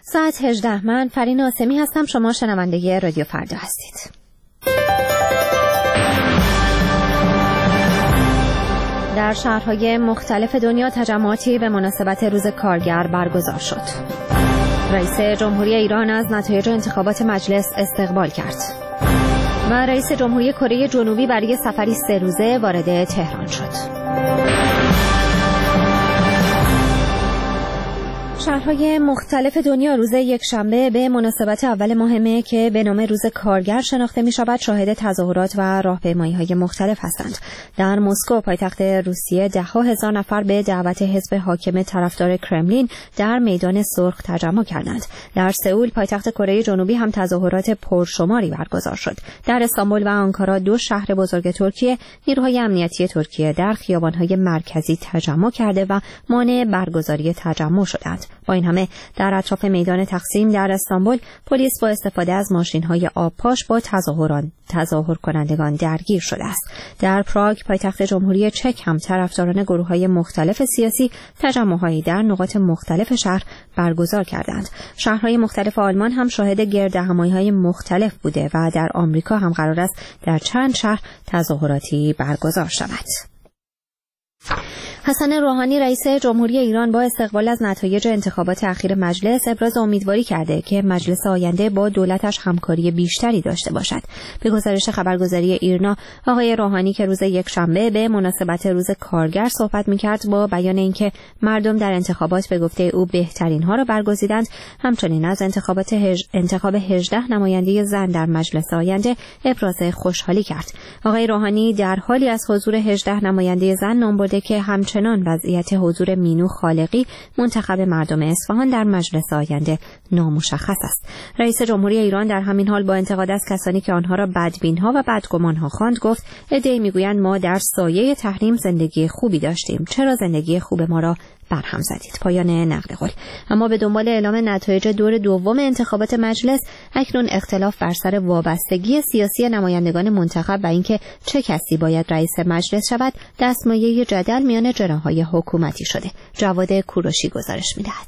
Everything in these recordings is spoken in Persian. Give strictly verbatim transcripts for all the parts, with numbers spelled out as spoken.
ساعت هجده. من فرین آسمی هستم. شما شنونده رادیو فردا هستید. در شهرهای مختلف دنیا تجمعاتی به مناسبت روز کارگر برگزار شد. رئیس جمهوری ایران از نتایج انتخابات مجلس استقبال کرد و رئیس جمهوری کره جنوبی برای سفری سه روزه وارد تهران شد. شهرهای مختلف دنیا روز یکشنبه به مناسبت اول ماه مه که به نام روز کارگر شناخته می شود شاهد تظاهرات و راهپیمایی‌های مختلف هستند. در مسکو پایتخت روسیه ده ها هزار نفر به دعوت حزب حاکم طرفدار کرملین در میدان سرخ تجمع کردند. در سئول پایتخت کره جنوبی هم تظاهرات پرشماری برگزار شد. در استانبول و آنکارا دو شهر بزرگ ترکیه نیروهای امنیتی ترکیه در خیابان‌های مرکزی تجمع کرده و مانع برگزاری تجمع شدند. با این همه در اطراف میدان تقسیم در استانبول پلیس با استفاده از ماشین‌های آبپاش با تظاهران تظاهر کنندگان درگیر شده است. در پراگ پایتخت جمهوری چک هم طرفداران گروه‌های مختلف سیاسی تجمع‌هایی در نقاط مختلف شهر برگزار کردند. شهرهای مختلف آلمان هم شاهد گردهمایی‌های مختلف بوده و در آمریکا هم قرار است در چند شهر تظاهراتی برگزار شود. حسن روحانی رئیس جمهوری ایران با استقبال از نتایج انتخابات اخیر مجلس ابراز امیدواری کرده که مجلس آینده با دولتش همکاری بیشتری داشته باشد. به گزارش خبرگزاری ایرنا، آقای روحانی که روز یکشنبه به مناسبت روز کارگر صحبت می‌کرد با بیان اینکه مردم در انتخابات به گفته او بهترین ها را برگزیدند، همچنین از انتخابات هج... انتخاب هجده نماینده زن در مجلس آینده ابراز خوشحالی کرد. آقای روحانی در حالی از حضور هجده نماینده زن نام برده که هم چنان وضعیت حضور مینو خالقی منتخب مردم اصفهان در مجلس آینده نامشخص است. رئیس جمهوری ایران در همین حال با انتقاد از کسانی که آنها را بدبین‌ها و بدگمان‌ها خواند گفت عده‌ای میگویند ما در سایه تحریم زندگی خوبی داشتیم، چرا زندگی خوب ما را برهم زدید. پایان نقل قول. اما به دنبال اعلام نتایج دور دوم انتخابات مجلس اکنون اختلاف بر سر وابستگی سیاسی نمایندگان منتخب و اینکه چه کسی باید رئیس مجلس شود دستمایه جدل میان جناح‌های حکومتی شده. جواد کوروشی گزارش می‌دهد.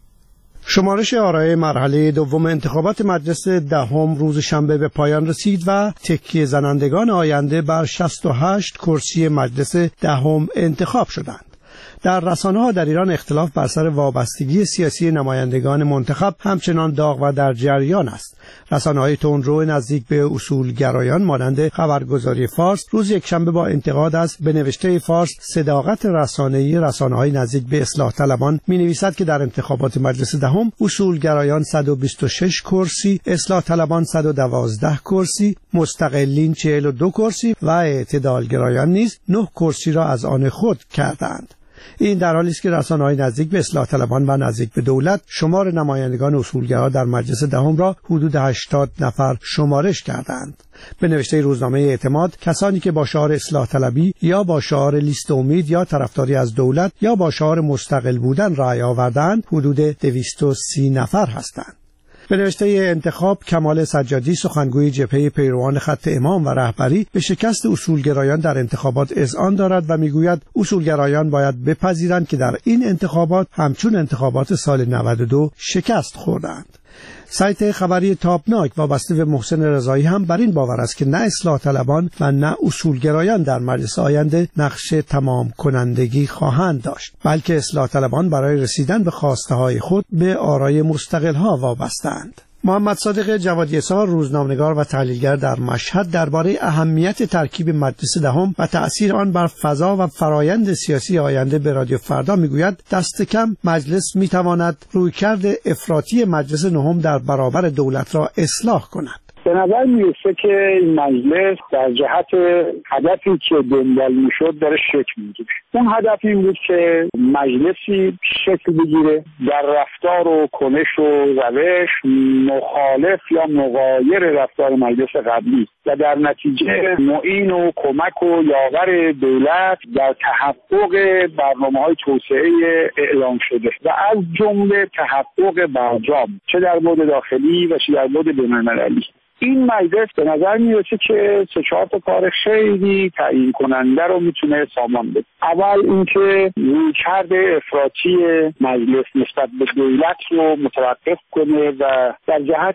شمارش آرای مرحله دوم انتخابات مجلس دهم روز شنبه به پایان رسید و تکیه زنندگان آینده بر شصت و هشت کرسی مجلس دهم انتخاب شدند. در رسانه‌ها در ایران اختلاف بر سر وابستگی سیاسی نمایندگان منتخب همچنان داغ و در جریان است. رسانه‌های تندرو نزدیک به اصولگرایان مانند خبرگزاری فارس روز یکشنبه با انتقاد از به نوشته فارس صداقت رسانه‌ای رسانه‌های نزدیک به اصلاح طلبان می‌نویسد که در انتخابات مجلس دهم اصولگرایان صد و بیست و شش کرسی، اصلاح طلبان صد و دوازده کرسی، مستقلین چهل و دو کرسی و اعتدالگرایان نیز نه کرسی را از آن خود کردند. این در حالی است که رسانه‌های نزدیک به اصلاح طلبان و نزدیک به دولت شمار نمایندگان اصولگرا در مجلس دهم را حدود هشتاد نفر شمارش کردند. به نوشته روزنامه اعتماد کسانی که با شعار اصلاح طلبی یا با شعار لیست امید یا طرفداری از دولت یا با شعار مستقل بودن رأی آوردند حدود دویست و سی نفر هستند. به نوشته انتخاب کمال سجادی سخنگوی جبهه پیروان خط امام و رهبری به شکست اصولگرایان در انتخابات اذعان دارد و میگوید اصولگرایان باید بپذیرند که در این انتخابات همچون انتخابات سال نود و دو شکست خوردند. سایت خبری تابناک وابسته به محسن رضایی هم بر این باور است که نه اصلاح طلبان و نه اصولگرایان در مجلس آینده نقش تمام کنندگی خواهند داشت، بلکه اصلاح طلبان برای رسیدن به خواسته های خود به آرای مستقل ها وابسته‌اند. محمد صادق جوادی‌سار روزنامه‌نگار و تحلیلگر در مشهد درباره اهمیت ترکیب مجلس دهم و تأثیر آن بر فضا و فرایند سیاسی آینده به رادیو فردا میگوید دست کم مجلس میتواند رویکرد افراطی مجلس نهم در برابر دولت را اصلاح کند. به نظر میرسه که این مجلس در جهت هدفی که دنبال میشد داره شکل میگیره. اون هدف این بود که مجلسی شکل بگیره در رفتار و کنش و روش مخالف یا مغایر رفتار مجلس قبلی و در نتیجه معین و کمک و یاور دولت در تحقق برنامه‌های توسعه اعلام شده و از جمله تحقق برجام چه در بعد داخلی و چه در بعد بین‌المللی. این مجلس به نظر میرسه که سه چهار تا کار خیلی تعیین کننده رو میتونه سامان بده. اول اینکه رویکرد افراطی مجلس نسبت به دولت رو متوقف کنه و در جهت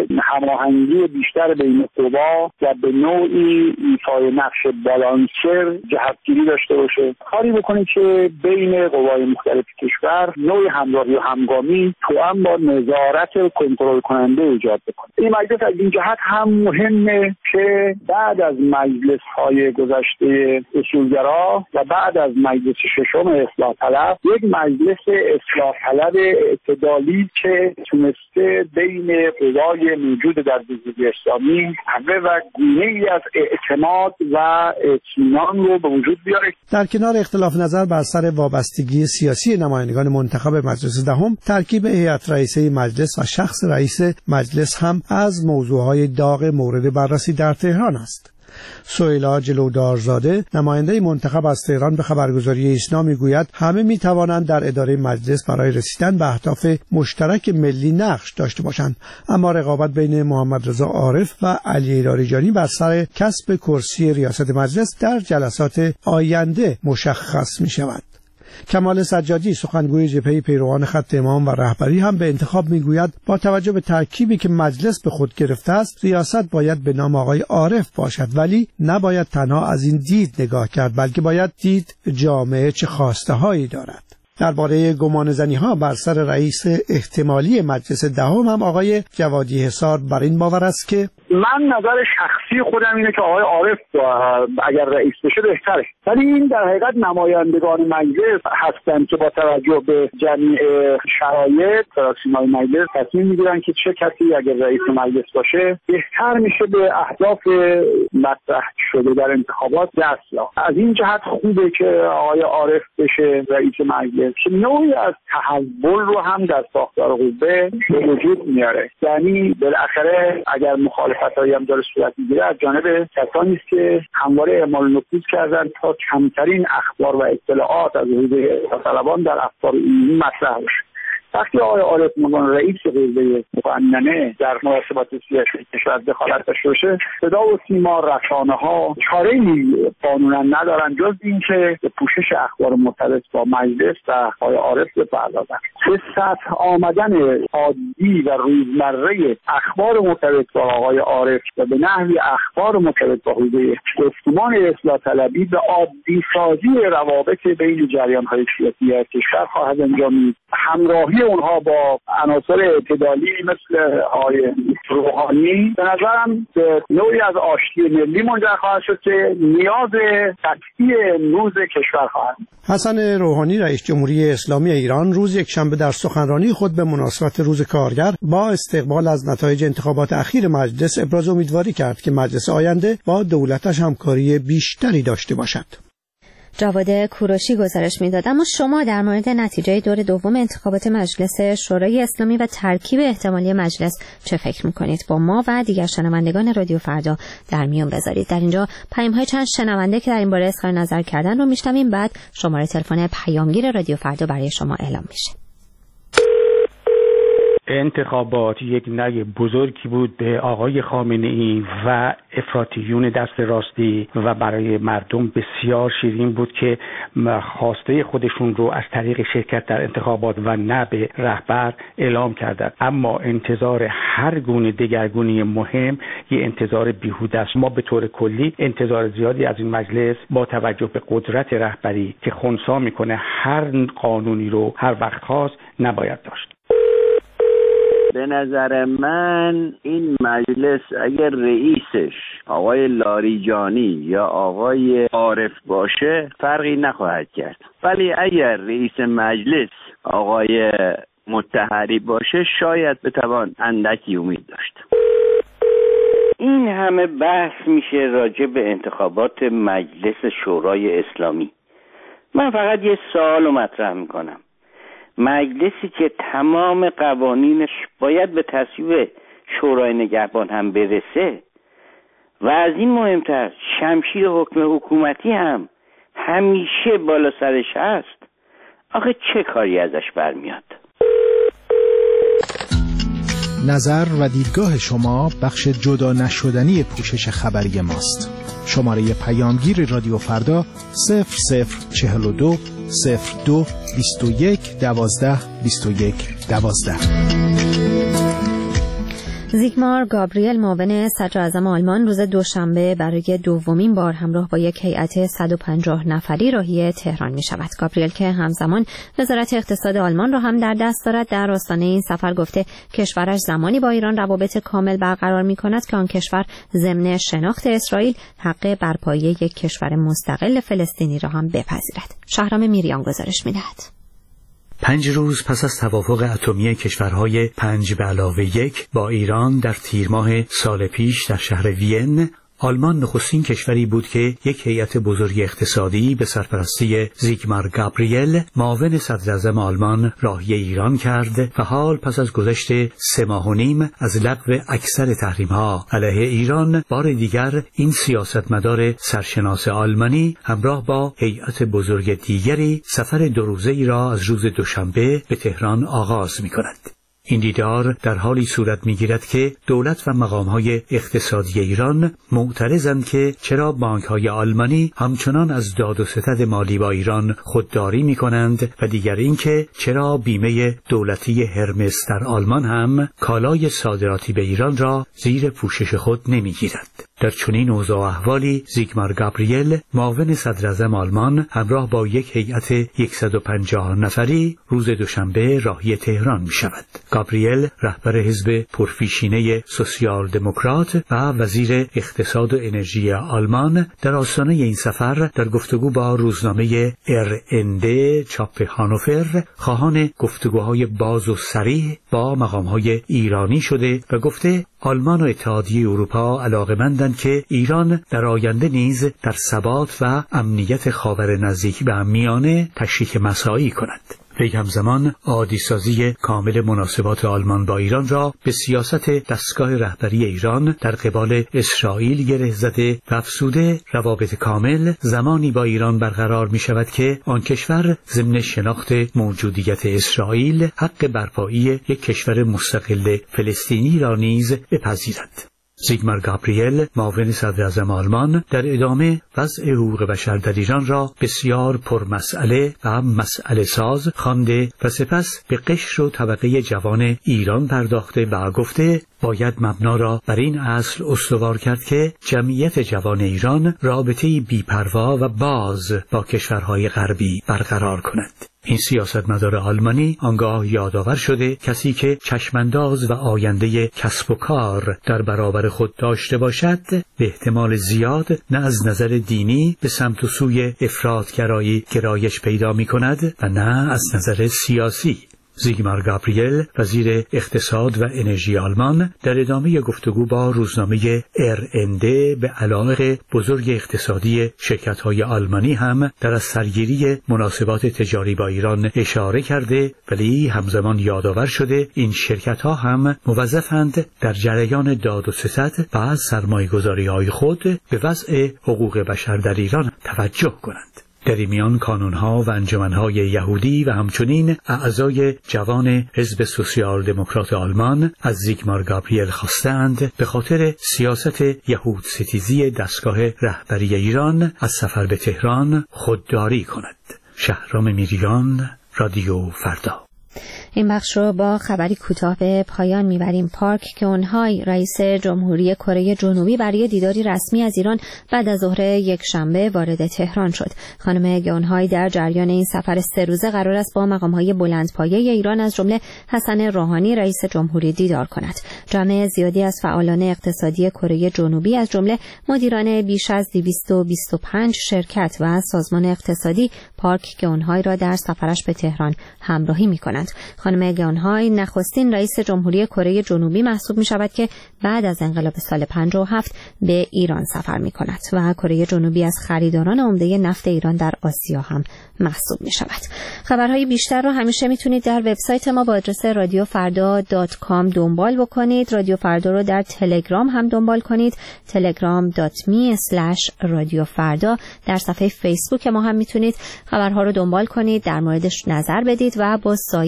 هماهنگی بیشتر بین قوا و به نوعی ایفای نقش بالانسر جهتگیری داشته باشه. کاری بکنه که بین قوای مختلف کشور نوعی همراهی و همگامی توأم با نظارت کنترل کننده ایجاد بکنه. این مجلس از این جهت هم مهمه که بعد از مجلس‌های گذشته اصولگرا و بعد از مجلس ششم اصلاح طلب یک مجلس اصلاح طلب اعتدالی که تونسته بین قوای موجود در جمهوری اسلامی قوه و گونه‌ای از اعتماد و اطمینان رو به وجود بیاره. در کنار اختلاف نظر بر سر وابستگی سیاسی نمایندگان منتخب مجلس دهم، ترکیب هیئت رئیسه مجلس و شخص رئیس مجلس هم از موضوعهای داغ مورد بررسی در تهران است. سهیلا جلودارزاده نماینده منتخب از تهران به خبرگزاری ایسنا میگوید همه میتوانند در اداره مجلس برای رسیدن به اهداف مشترک ملی نقش داشته باشند، اما رقابت بین محمد رضا عارف و علی لاریجانی بر سر کسب کرسی ریاست مجلس در جلسات آینده مشخص می شود. کمال سجادی سخنگوی جبهه پیروان خط امام و رهبری هم به انتخاب میگوید با توجه به ترکیبی که مجلس به خود گرفته است، ریاست باید به نام آقای عارف باشد، ولی نباید تنها از این دید نگاه کرد، بلکه باید دید جامعه چه خواسته هایی دارد. درباره گمانه‌زنی‌ها بر سر رئیس احتمالی مجلس دهم هم آقای جوادی حصار بر این باور است که من نظر شخصی خودم اینه که آقای عارف اگر رئیس بشه بهتره، ولی این در حقیقت نمایندگان مجلس هستند که با توجه به جمیع شرایط تراکسیمای مجلس تصمیم میگیرن که چه کسی اگر رئیس مجلس باشه بهتر میشه به اهداف مطرح شده در انتخابات دست یافت. از این جهت خوبه که آقای عارف بشه رئیس مجلس که نوعی از تحول رو هم در ساختار قوه به وجود میاره. یعنی بالاخره اگر مخالفتایی هم داره صورت میگیره از جانب کسانی است که همواره اعمال نفوذ کردن تا کمترین اخبار و اطلاعات از حوزه طالبان در افکار عمومی مطرح بشه. وقتی آقای عارف مگان رئیس قوه مقننه در مناسبات سیاسی کشور دخالت داشته باشه، صدا و سیما رسانه‌ها چاره‌ای قانونا ندارن جز اینکه به پوشش اخبار مرتبط با مجلس و آقای عارف بپردازند. به سطح آمدن عادی و روزمره اخبار مرتبط با آقای عارف و به نحوی اخبار مرتبط با حوزه گفتمان اصلاح طلبی به عادی سازی روابط بین جریان‌های سیاسی کشور خواهد انجامید. همراهی اونها با عناصر اعتدالی مثل آقای روحانی به نظرم به نوعی از آشتی ملی منجر خواهد شد که نیاز قطعی امروز کشور خواهد. حسن روحانی رئیس جمهوری اسلامی ایران روز یکشنبه در سخنرانی خود به مناسبت روز کارگر با استقبال از نتایج انتخابات اخیر مجلس ابراز امیدواری کرد که مجلس آینده با دولتش همکاری بیشتری داشته باشد. جواد کوروشی گزارش میداد. اما شما در مورد نتیجه دور دوم انتخابات مجلس شورای اسلامی و ترکیب احتمالی مجلس چه فکر میکنید؟ با ما و دیگر شنوندگان رادیو فردا در میون بذارید. در اینجا پیام‌های چند شنونده که در این باره اظهار نظر کردن رو میشنویم، بعد شماره تلفن پیامگیر رادیو فردا برای شما اعلام میشه. انتخابات یک نگ بزرگی بود به آقای خامنه‌ای و افراطیون دست راستی و برای مردم بسیار شیرین بود که خواسته خودشون رو از طریق شرکت در انتخابات و نه به رهبر اعلام کردند. اما انتظار هر گونه دگرگونی مهم یه انتظار بیهوده است. ما به طور کلی انتظار زیادی از این مجلس با توجه به قدرت رهبری که خنثی میکنه هر قانونی رو هر وقت خواست نباید داشت. به نظر من این مجلس اگر رئیسش آقای لاریجانی یا آقای عارف باشه فرقی نخواهد کرد، ولی اگر رئیس مجلس آقای مطهری باشه شاید بتوان اندکی امید داشت. این همه بحث میشه راجع به انتخابات مجلس شورای اسلامی. من فقط یه سوال رو مطرح میکنم. مجلسی که تمام قوانینش باید به تصویب شورای نگهبان هم برسه و از این مهمتر شمشیر حکم حکومتی هم همیشه بالا سرش هست، آخه چه کاری ازش برمیاد؟ نظر و دیدگاه شما بخش جدا نشدنی پوشش خبری ماست. شماره پیامگیر رادیو فردا صفر صفر چهل و دو صفر دو بیست و یک دوازده بیست و یک دوازده. زیگمار گابریل معاون صدر اعظم آلمان روز دوشنبه برای دومین بار همراه با یک هیئت صد و پنجاه نفری راهی تهران می شود. گابریل که همزمان وزارت اقتصاد آلمان را هم در دست دارد، در آستانه این سفر گفته کشورش زمانی با ایران روابط کامل برقرار می کند که آن کشور ضمن شناخت اسرائیل حق برپایی یک کشور مستقل فلسطینی را هم بپذیرد. شهرام میریان گزارش می دهد. پنج روز پس از توافق اتمی کشورهای پنج به علاوه یک با ایران در تیر ماه سال پیش در شهر وین، آلمان نخستین کشوری بود که یک هیئت بزرگ اقتصادی به سرپرستی زیگمار گابریل معاون صدر اعظم آلمان راهی ایران کرد و حال پس از گذشت سه ماه و نیم از لغو اکثر تحریم‌ها علیه ایران، بار دیگر این سیاستمدار سرشناس آلمانی همراه با هیئت بزرگ دیگری سفر دو روزه‌ای را از روز دوشنبه به تهران آغاز می‌کند. این دیدار در حالی صورت می‌گیرد که دولت و مقام‌های اقتصادی ایران معترضند که چرا بانک‌های آلمانی همچنان از داد و ستد مالی با ایران خودداری می‌کنند و دیگر اینکه چرا بیمه دولتی هرمس در آلمان هم کالای صادراتی به ایران را زیر پوشش خود نمی‌گیرد. در چنین اوضاع و احوالی زیگمار گابریل معاون صدر اعظم آلمان همراه با یک هیئت صد و پنجاه نفری روز دوشنبه راهی تهران می شود. گابریل رهبر حزب پرفیشینه سوسیال دموکرات و وزیر اقتصاد و انرژی آلمان در آستانه این سفر در گفتگو با روزنامه ار ان دی چاپ هانوفر خواهان گفتگوهای باز و صریح با مقام‌های ایرانی شده و گفته آلمان و اتحادیه اروپا علاقه‌مندند که ایران در آینده نیز در ثبات و امنیت خاور نزدیک به هم میانه تشریک مساعی کند. وی همزمان عادی‌سازی کامل مناسبات آلمان با ایران را به سیاست دستگاه رهبری ایران در قبال اسرائیل گره زده و افزوده روابط کامل زمانی با ایران برقرار می شود که آن کشور ضمن شناخت موجودیت اسرائیل حق برپایی یک کشور مستقل فلسطینی را نیز بپذیرد. زیگمار گابریل معاون صدر اعظم آلمان در ادامه وضع حقوق بشر در ایران را بسیار پرمسئله و مسئله ساز خوانده و سپس به قشر و طبقه جوان ایران پرداخته و گفته باید مبنا را بر این اصل استوار کرد که جمعیت جوان ایران رابطه‌ای بی‌پروا و باز با کشورهای غربی برقرار کند. این سیاستمدار آلمانی آنگاه یادآور شده کسی که چشمانداز و آینده کسب و کار در برابر خود داشته باشد به احتمال زیاد نه از نظر دینی به سمت و سوی افراطگرایی گرایش پیدا می کند و نه از نظر سیاسی. زیگمار گابریل وزیر اقتصاد و انرژی آلمان در ادامه گفتگو با روزنامه ار ان دی به علایق بزرگ اقتصادی شرکت‌های آلمانی هم در از سرگیری مناسبات تجاری با ایران اشاره کرده، ولی همزمان یادآور شده این شرکت‌ها هم موظفند در جریان داد و ستد و سرمایه‌گذاری‌های خود به وضع حقوق بشر در ایران توجه کنند. در این میان کانون‌ها و انجمن‌های یهودی و همچنین اعضای جوان حزب سوسیال دموکرات آلمان از زیگمار گابریل خواستند به خاطر سیاست یهود ستیزی دستگاه رهبری ایران از سفر به تهران خودداری کند. شهرام میریان، رادیو فردا. این بخش رو با خبری کوتاه به پایان میبریم. پارک گئون-های رئیس جمهوری کره جنوبی برای دیداری رسمی از ایران بعد از ظهر یک شنبه وارد تهران شد. خانم گئون-های در جریان این سفر سه روزه قرار است با مقام‌های بلندپایه ایران از جمله حسن روحانی رئیس جمهوری دیدار کند. جمع زیادی از فعالان اقتصادی کره جنوبی از جمله مدیران بیش از دویست و بیست و پنج شرکت و سازمان اقتصادی پارک گئون-های را در سفرش به تهران همراهی می‌کنند. خانم گئون-های نخستین رئیس جمهوری کره جنوبی محسوب می شود که بعد از انقلاب سال پنجاه و هفت به ایران سفر می کند و کره جنوبی از خریداران عمده نفت ایران در آسیا هم محسوب می شود. خبرهای بیشتر رو همیشه میتونید در وبسایت ما با آدرس رادیو فردا دات کام دنبال بکنید. رادیو فردا رو در تلگرام هم دنبال کنید. تلگرام دات می اسلش رادیو فردا. در صفحه فیسبوک ما هم میتونید خبرها رو دنبال کنید، در موردش نظر بدید و با سایر مخاطبین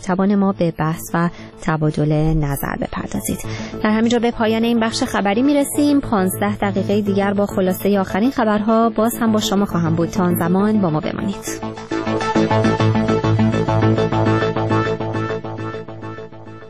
مخاطبان ما به بحث و تبادل نظر بپردازید. در همینجا به پایان این بخش خبری میرسیم. پانزده دقیقه دیگر با خلاصه آخرین خبرها باز هم با شما خواهم بود. تا آن زمان با ما بمانید.